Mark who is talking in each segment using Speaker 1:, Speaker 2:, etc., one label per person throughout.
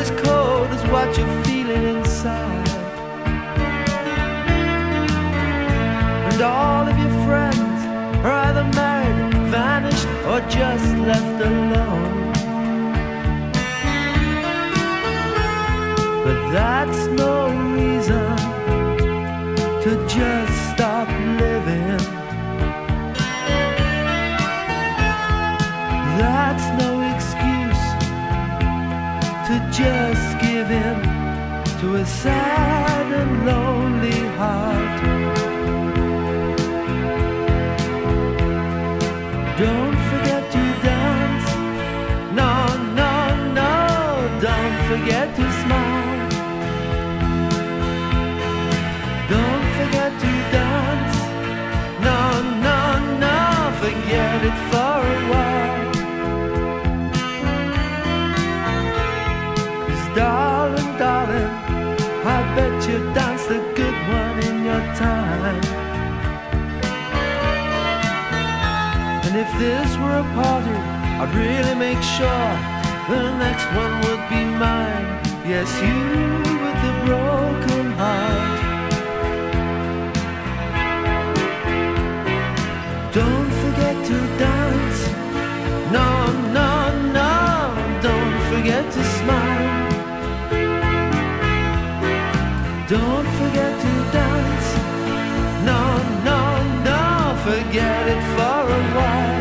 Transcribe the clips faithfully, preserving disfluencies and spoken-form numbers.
Speaker 1: as cold as what you're feeling inside. And all of your friends are either married, vanished, or just left alone. But that's no reason to just stop living. That's no excuse to just give in to a sad and lonely heart. Don't forget to dance. No, no, no. Don't forget to smile. Don't forget to dance. No, no, no. Forget it for a while. 'Cause darling, darling, I bet you danced a good one in your time. And if this were a party, I'd really make sure the next one would be mine. Yes, you with the broken heart. Don't forget to dance. No, no, no. Don't forget to smile. Don't forget to dance. No, no, no. Forget it for a while.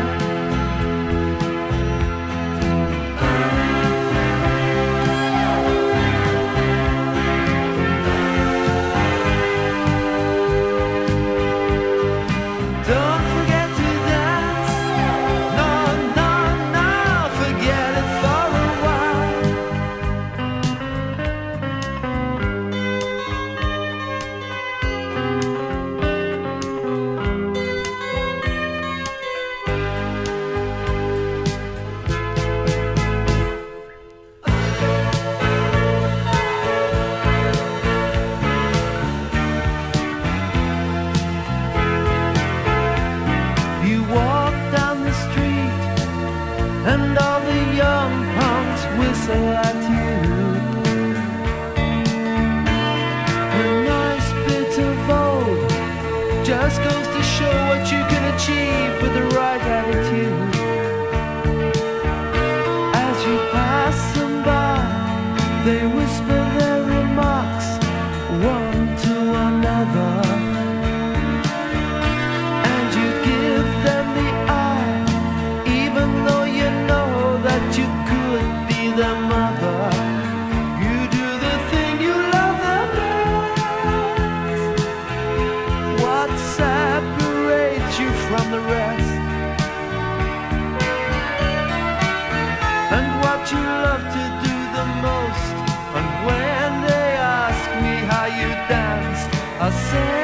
Speaker 1: And all the young punks whistle at you. A nice bit of old just goes to show what you can achieve with the right attitude. As you pass them by, they whisper their remarks one to another, and you give them the eye, even though you know that you could be their mother. You do the thing you love the best. What separates you from the rest? And what you love to do the most. And when they ask me how you danced, I say